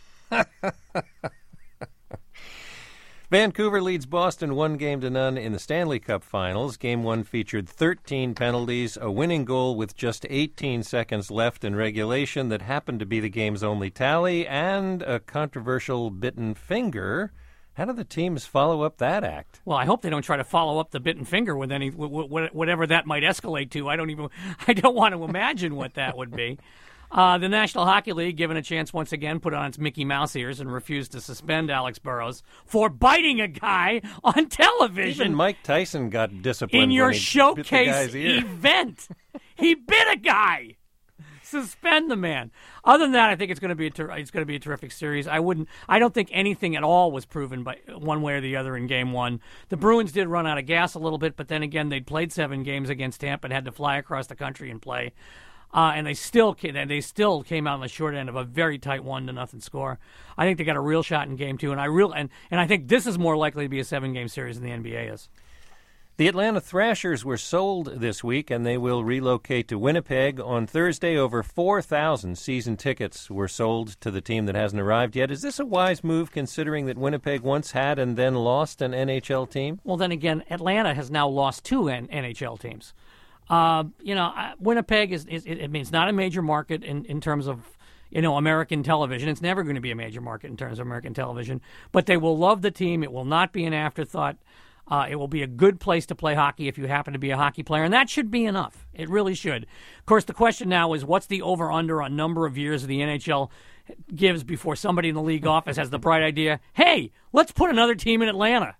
Speaker 2: Vancouver leads Boston one game to none in the Stanley Cup Finals. Game one featured thirteen penalties, a winning goal with just eighteen seconds left in regulation that happened to be the game's only tally, and a controversial bitten finger. How do the teams follow up that act?
Speaker 23: Well, I hope they don't try to follow up the bitten finger with any w- w- whatever that might escalate to. I don't even I don't want to imagine what that would be. Uh, the National Hockey League, given a chance once again, put on its Mickey Mouse ears and refused to suspend Alex Burrows for biting a guy on television.
Speaker 2: Even Mike Tyson got disciplined
Speaker 23: in your
Speaker 2: when he
Speaker 23: showcase
Speaker 2: bit the guy's ear.
Speaker 23: event. He bit a guy. Suspend the man. Other than that, I think it's going to be a ter- it's going to be a terrific series. I wouldn't. I don't think anything at all was proven by one way or the other in Game One. The Bruins did run out of gas a little bit, but then again, they'd played seven games against Tampa and had to fly across the country and play, uh, and they still came, they still came out on the short end of a very tight one to nothing score. I think they got a real shot in Game Two, and I real and and I think this is more likely to be a seven game series than the N B A is.
Speaker 2: The Atlanta Thrashers were sold this week, and they will relocate to Winnipeg. On Thursday, over four thousand season tickets were sold to the team that hasn't arrived yet. Is this a wise move, considering that Winnipeg once had and then lost an N H L team?
Speaker 23: Well, then again, Atlanta has now lost two N- NHL teams. Uh, you know, Winnipeg is, is it, I mean, it's not a major market in, in terms of, you know, American television. It's never going to be a major market in terms of American television, but they will love the team. It will not be an afterthought. Uh, it will be a good place to play hockey if you happen to be a hockey player, and that should be enough. It really should. Of course, the question now is, what's the over-under on number of years the N H L gives before somebody in the league office has the bright idea, hey, let's put another team in Atlanta?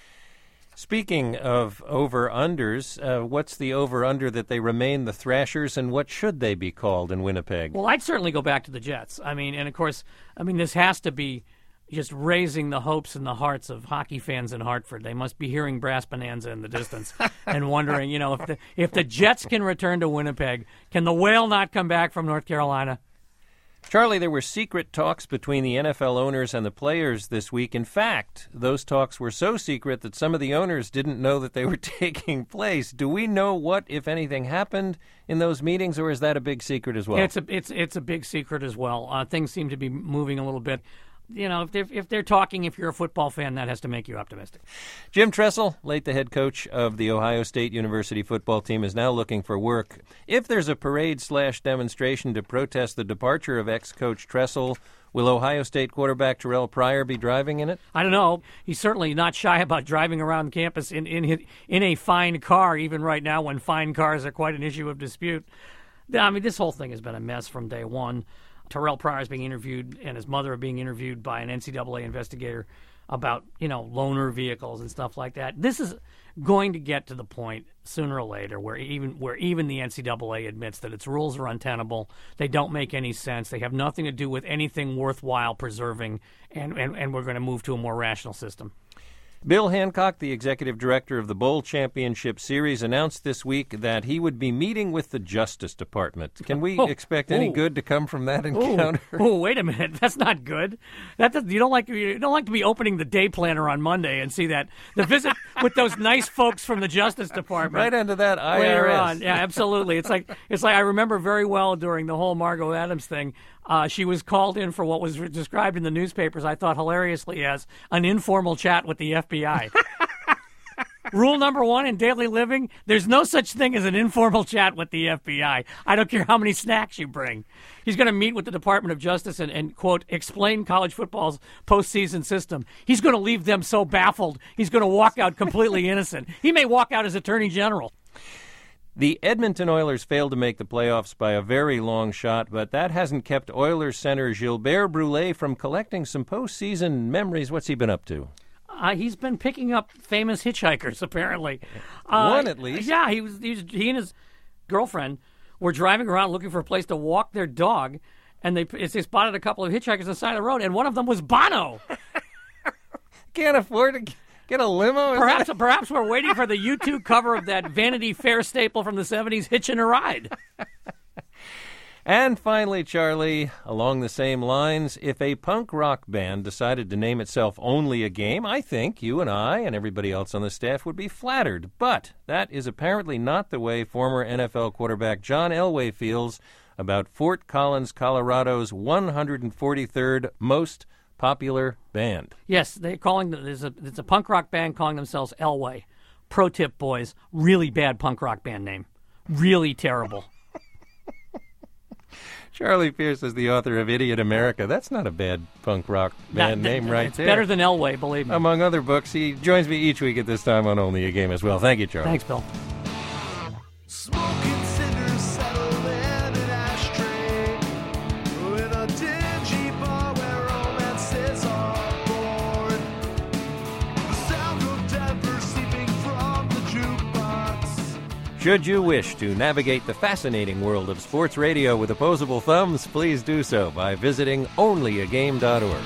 Speaker 2: Speaking of over-unders, uh, what's the over-under that they remain the Thrashers, and what should they be called in Winnipeg?
Speaker 23: Well, I'd certainly go back to the Jets. I mean, and of course, I mean, this has to be just raising the hopes and the hearts of hockey fans in Hartford. They must be hearing Brass Bonanza in the distance and wondering, you know, if the if the Jets can return to Winnipeg, can the Whale not come back from North Carolina?
Speaker 2: Charlie, there were secret talks between the N F L owners and the players this week. In fact, those talks were so secret that some of the owners didn't know that they were taking place. Do we know what, if anything, happened in those meetings, or is that a big secret as well?
Speaker 23: It's a it's it's a big secret as well. Uh, things seem to be moving a little bit. You know, if they're, if they're talking, if you're a football fan, that has to make you optimistic.
Speaker 2: Jim Tressel, late the head coach of the Ohio State University football team, is now looking for work. If there's a parade slash demonstration to protest the departure of ex-coach Tressel, will Ohio State quarterback Terrell Pryor be driving in it?
Speaker 23: I don't know. He's certainly not shy about driving around campus in in, his, in a fine car, even right now when fine cars are quite an issue of dispute. I mean, this whole thing has been a mess from day one. Terrell Pryor is being interviewed, and his mother are being interviewed by an N C double A investigator about, you know, loaner vehicles and stuff like that. This is going to get to the point sooner or later where even where even the N C double A admits that its rules are untenable. They don't make any sense. They have nothing to do with anything worthwhile preserving, and, and, and we're going to move to a more rational system.
Speaker 2: Bill Hancock, the executive director of the Bowl Championship Series, announced this week that he would be meeting with the Justice Department. Can we
Speaker 23: oh,
Speaker 2: expect any
Speaker 23: oh.
Speaker 2: good to come from that encounter?
Speaker 23: Oh, wait a minute. That's not good. That does, you don't like you don't like to be opening the day planner on Monday and see that the visit with those nice folks from the Justice Department
Speaker 2: Right into that I R S.
Speaker 23: Later on. Yeah, absolutely. It's like it's like I remember very well during the whole Margot Adams thing. Uh, she was called in for what was described in the newspapers, I thought hilariously, as an informal chat with the F B I. Rule number one in daily living, there's no such thing as an informal chat with the F B I. I don't care how many snacks you bring. He's going to meet with the Department of Justice and, and, quote, explain college football's postseason system. He's going to leave them so baffled, he's going to walk out completely innocent. He may walk out as Attorney General.
Speaker 2: The Edmonton Oilers failed to make the playoffs by a very long shot, but that hasn't kept Oilers center Gilbert Brulé from collecting some postseason memories. What's he been up to?
Speaker 23: Uh, he's been picking up famous hitchhikers, apparently. Uh,
Speaker 2: One, at least.
Speaker 23: Yeah, he was, he was. He and his girlfriend were driving around looking for a place to walk their dog, and they they spotted a couple of hitchhikers on the side of the road, and one of them was Bono.
Speaker 2: Can't afford to get a limo?
Speaker 23: Perhaps, perhaps we're waiting for the U two cover of that Vanity Fair staple from the seventies, Hitchin' a Ride.
Speaker 2: And finally, Charlie, along the same lines, if a punk rock band decided to name itself Only a Game, I think you and I and everybody else on the staff would be flattered. But that is apparently not the way former N F L quarterback John Elway feels about Fort Collins, Colorado's one hundred forty-third most popular band.
Speaker 23: Yes, they're calling there's a it's a punk rock band calling themselves Elway. Pro tip, boys, really bad punk rock band name. Really terrible.
Speaker 2: Charlie Pierce is the author of Idiot America. That's not a bad punk rock band
Speaker 23: That-
Speaker 2: name
Speaker 23: that-
Speaker 2: right
Speaker 23: it's
Speaker 2: there.
Speaker 23: better than Elway, believe me.
Speaker 2: Among other books, he joins me each week at this time on Only a Game as well. Thank you, Charlie.
Speaker 23: Thanks, Bill.
Speaker 1: Smoking cinders settle in an ashtray in a dingy bar where romances are born. The sound of Denver seeping from the jukebox.
Speaker 2: Should you wish to navigate the fascinating world of sports radio with opposable thumbs, please do so by visiting only a game dot org.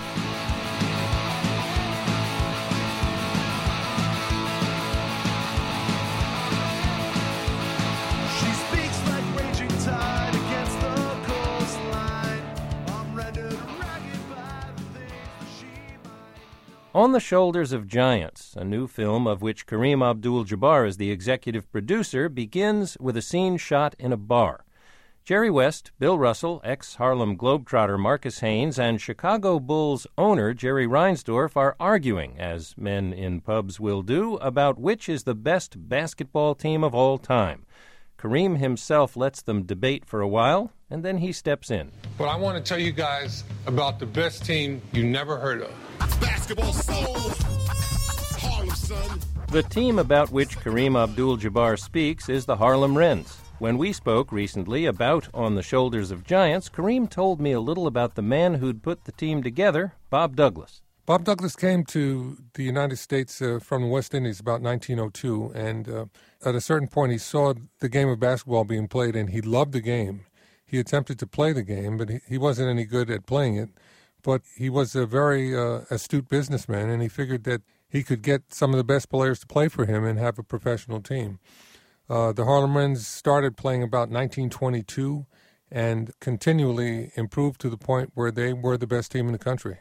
Speaker 1: She speaks like raging tide against the coastline. I'm rendered ragged by the things that she
Speaker 2: On the Shoulders of Giants, a new film of which Kareem Abdul-Jabbar is the executive producer, begins with a scene shot in a bar. Jerry West, Bill Russell, ex-Harlem Globetrotter Marcus Haynes, and Chicago Bulls owner Jerry Reinsdorf are arguing, as men in pubs will do, about which is the best basketball team of all time. Kareem himself lets them debate for a while, and then he steps in.
Speaker 4: But I want to tell you guys about the best team you never heard of.
Speaker 1: Basketball soul, Harlem, son.
Speaker 2: The team about which Kareem Abdul-Jabbar speaks is the Harlem Wrens. When we spoke recently about On the Shoulders of Giants, Kareem told me a little about the man who'd put the team together, Bob Douglas.
Speaker 4: Bob Douglas came to the United States uh, from the West Indies about nineteen oh two, and uh, at a certain point he saw the game of basketball being played, and he loved the game. He attempted to play the game, but he, he wasn't any good at playing it. But he was a very uh, astute businessman, and he figured that he could get some of the best players to play for him and have a professional team. Uh, the Harlem Wrens started playing about nineteen twenty-two and continually improved to the point where they were the best team in the country.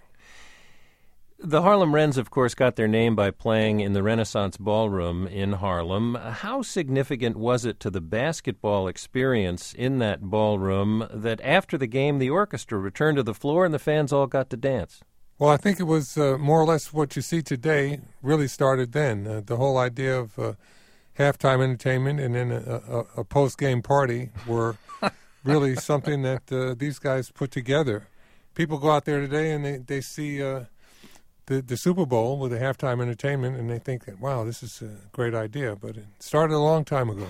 Speaker 2: The Harlem Wrens, of course, got their name by playing in the Renaissance Ballroom in Harlem. How significant was it to the basketball experience in that ballroom that after the game the orchestra returned to the floor and the fans all got to dance?
Speaker 4: Well, I think it was uh, more or less what you see today really started then. Uh, the whole idea of uh, halftime entertainment and then a, a, a post-game party were really something that uh, these guys put together. People go out there today and they, they see uh, the, the Super Bowl with the halftime entertainment and they think that, wow, this is a great idea. But it started a long time ago.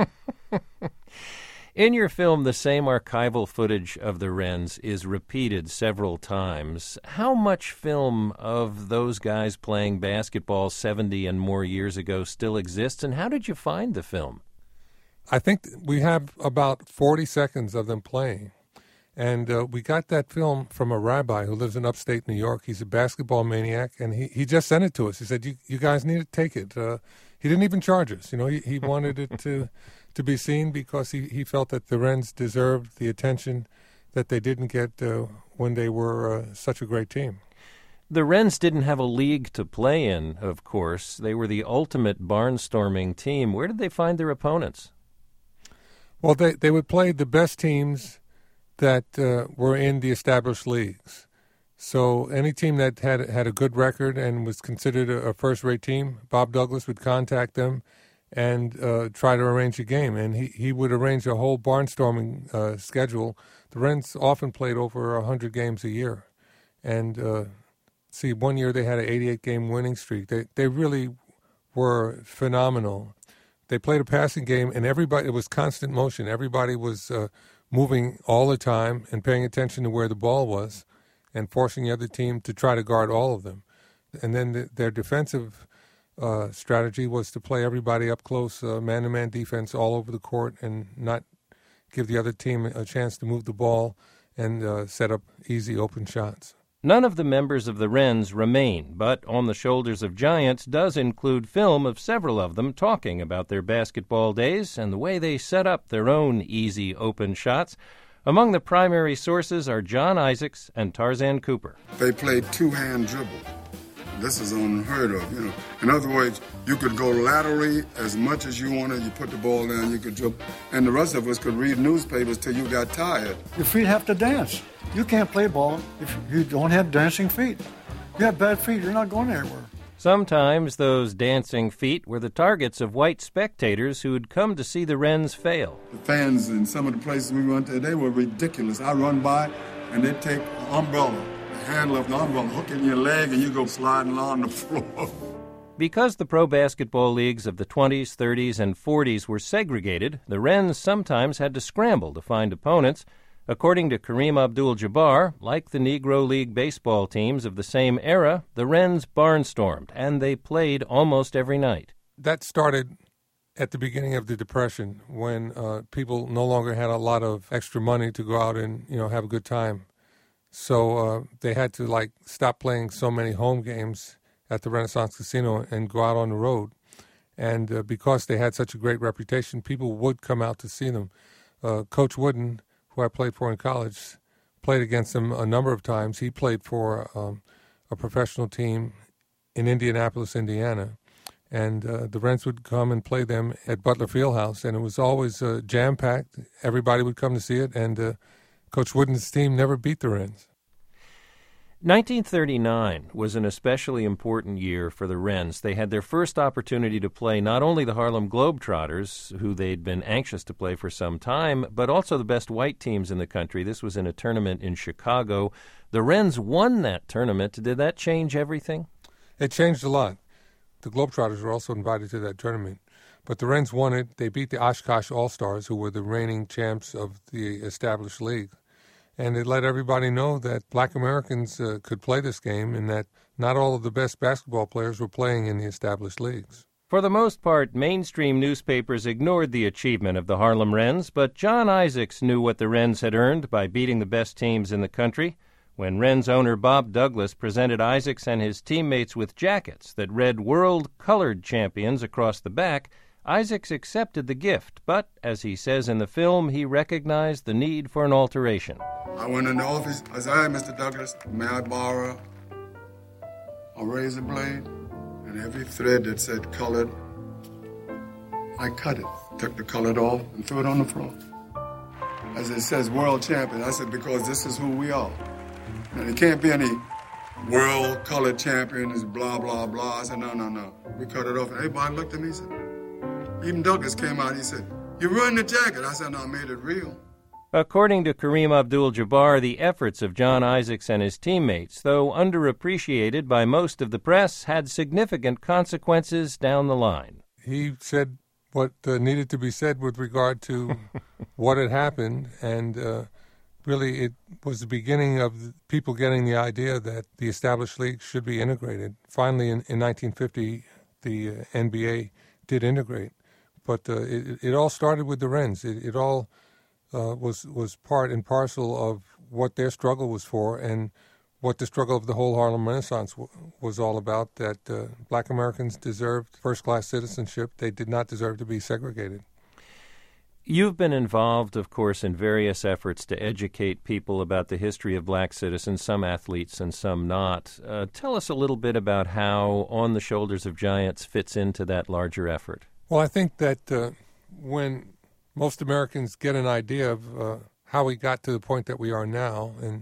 Speaker 2: In your film, the same archival footage of the Wrens is repeated several times. How much film of those guys playing basketball seventy and more years ago still exists, and how did you find the film?
Speaker 4: I think we have about forty seconds of them playing. And uh, we got that film from a rabbi who lives in upstate New York. He's a basketball maniac, and he, he just sent it to us. He said, you, you guys need to take it. Uh, he didn't even charge us. You know, he, he wanted it to... to be seen because he, he felt that the Wrens deserved the attention that they didn't get uh, when they were uh, such a great team.
Speaker 2: The Wrens didn't have a league to play in, of course. They were the ultimate barnstorming team. Where did they find their opponents?
Speaker 4: Well, they, they would play the best teams that uh, were in the established leagues. So any team that had had a good record and was considered a, a first-rate team, Bob Douglas would contact them and uh, try to arrange a game. And he, he would arrange a whole barnstorming uh, schedule. The Wrens often played over one hundred games a year. And uh, see, one year they had an eighty-eight game winning streak. They they really were phenomenal. They played a passing game, and everybody, it was constant motion. Everybody was uh, moving all the time and paying attention to where the ball was and forcing the other team to try to guard all of them. And then the, their defensive uh, strategy was to play everybody up close, uh, man-to-man defense all over the court, and not give the other team a chance to move the ball and uh, set up easy open shots.
Speaker 2: None of the members of the Wrens remain, but On the Shoulders of Giants does include film of several of them talking about their basketball days and the way they set up their own easy open shots. Among the primary sources are John Isaacs and Tarzan Cooper.
Speaker 5: They played two-hand dribble. This is unheard of, you know. In other words, you could go laterally as much as you wanted. You put the ball down, you could dribble. And the rest of us could read newspapers till you got tired.
Speaker 7: Your feet have to dance. You can't play ball if you don't have dancing feet. You have bad feet, you're not going anywhere.
Speaker 2: Sometimes those dancing feet were the targets of white spectators who'd come to see the Wrens fail.
Speaker 5: The fans in some of the places we went to, they were ridiculous. I run by, and they'd take an umbrella, the handle of the umbrella, hook it in your leg, and you go sliding along the floor.
Speaker 2: Because the pro basketball leagues of the twenties, thirties, and forties were segregated, the Wrens sometimes had to scramble to find opponents. According to Kareem Abdul-Jabbar, like the Negro League baseball teams of the same era, the Wrens barnstormed, and they played almost every night.
Speaker 4: That started at the beginning of the Depression, when uh, people no longer had a lot of extra money to go out and, you know, have a good time. So uh, they had to, like, stop playing so many home games at the Renaissance Casino and go out on the road. And uh, because they had such a great reputation, people would come out to see them. Uh, Coach Wooden, who I played for in college, played against them a number of times. He played for um, a professional team in Indianapolis, Indiana, and uh, the Wrens would come and play them at Butler Fieldhouse, and it was always uh, jam-packed. Everybody would come to see it, and uh, Coach Wooden's team never beat the Wrens.
Speaker 2: nineteen thirty-nine was an especially important year for the Wrens. They had their first opportunity to play not only the Harlem Globetrotters, who they'd been anxious to play for some time, but also the best white teams in the country. This was in a tournament in Chicago. The Wrens won that tournament. Did that change everything?
Speaker 4: It changed a lot. The Globetrotters were also invited to that tournament. But the Wrens won it. They beat the Oshkosh All-Stars, who were the reigning champs of the established league. And it let everybody know that black Americans uh, could play this game and that not all of the best basketball players were playing in the established leagues.
Speaker 2: For the most part, mainstream newspapers ignored the achievement of the Harlem Wrens, but John Isaacs knew what the Wrens had earned by beating the best teams in the country. When Wrens owner Bob Douglas presented Isaacs and his teammates with jackets that read World Colored Champions across the back, Isaacs accepted the gift, but, as he says in the film, he recognized the need for an alteration.
Speaker 5: I went in the office. I said, "Hi, Mister Douglas, may I borrow a razor blade?" And every thread that said colored, I cut it, took the colored off, and threw it on the floor. As it says, world champion, I said, because this is who we are. And there can't be any world colored champions, blah, blah, blah. I said, no, no, no. We cut it off, and everybody looked at me and said, even Douglas came out, he said, "You ruined the jacket." I said, "No, I made it real."
Speaker 2: According to Kareem Abdul-Jabbar, the efforts of John Isaacs and his teammates, though underappreciated by most of the press, had significant consequences down the line.
Speaker 4: He said what uh, needed to be said with regard to what had happened, and uh, really it was the beginning of people getting the idea that the established league should be integrated. Finally, in, in nineteen fifty, the uh, N B A did integrate, but uh, it, it all started with the Wrens. It, it all uh, was was part and parcel of what their struggle was for and what the struggle of the whole Harlem Renaissance w- was all about, that uh, black Americans deserved first-class citizenship. They did not deserve to be segregated.
Speaker 2: You've been involved, of course, in various efforts to educate people about the history of black citizens, some athletes and some not. Uh, tell us a little bit about how On the Shoulders of Giants fits into that larger effort.
Speaker 4: Well, I think that uh, when most Americans get an idea of uh, how we got to the point that we are now, and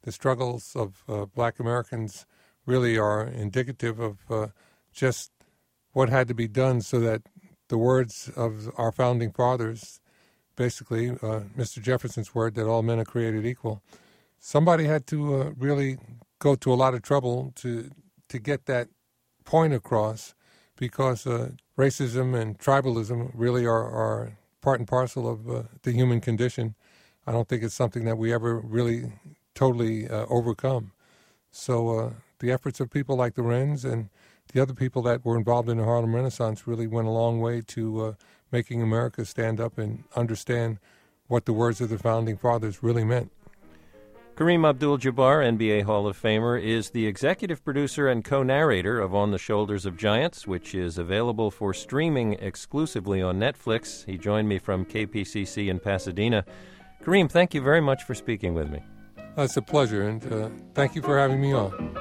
Speaker 4: the struggles of uh, black Americans really are indicative of uh, just what had to be done so that the words of our founding fathers, basically uh, Mister Jefferson's word that all men are created equal, somebody had to uh, really go to a lot of trouble to to get that point across, because uh, racism and tribalism really are, are part and parcel of uh, the human condition. I don't think it's something that we ever really totally uh, overcome. So uh, the efforts of people like the Wrens and the other people that were involved in the Harlem Renaissance really went a long way to uh, making America stand up and understand what the words of the Founding Fathers really meant.
Speaker 2: Kareem Abdul-Jabbar, N B A Hall of Famer, is the executive producer and co-narrator of On the Shoulders of Giants, which is available for streaming exclusively on Netflix. He joined me from K P C C in Pasadena. Kareem, thank you very much for speaking with me.
Speaker 4: It's a pleasure, and uh, thank you for having me on.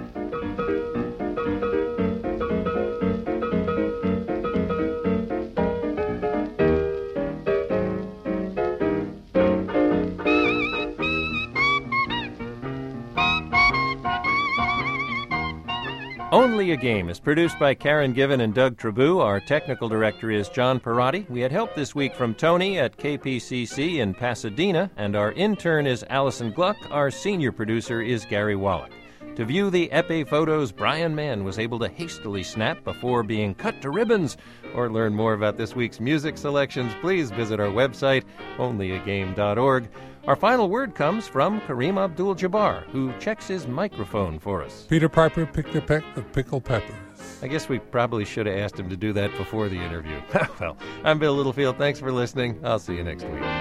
Speaker 2: Only a Game is produced by Karen Given and Doug Trabou. Our technical director is John Perotti. We had help this week from Tony at K P C C in Pasadena, and our intern is Allison Gluck. Our senior producer is Gary Wallach. To view the épée photos Brian Mann was able to hastily snap before being cut to ribbons, or learn more about this week's music selections, please visit our website, only a game dot org. Our final word comes from Kareem Abdul-Jabbar, who checks his microphone for us.
Speaker 4: Peter Piper picked a peck of pickled peppers.
Speaker 2: I guess we probably should have asked him to do that before the interview. Well, I'm Bill Littlefield. Thanks for listening. I'll see you next week.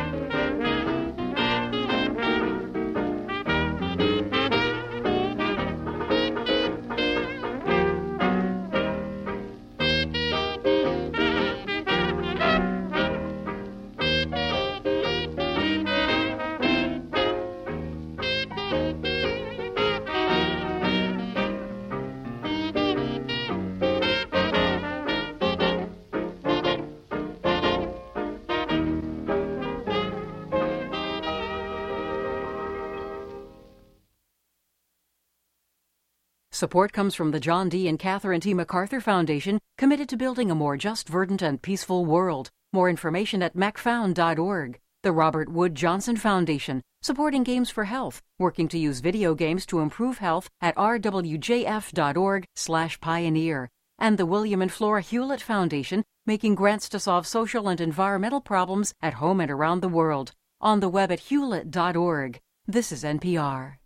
Speaker 3: Support comes from the John D. and Catherine T. MacArthur Foundation, committed to building a more just, verdant, and peaceful world. More information at mac found dot org. The Robert Wood Johnson Foundation, supporting games for health, working to use video games to improve health at r w j f dot org slash pioneer. And the William and Flora Hewlett Foundation, making grants to solve social and environmental problems at home and around the world. On the web at hewlett dot org. This is N P R.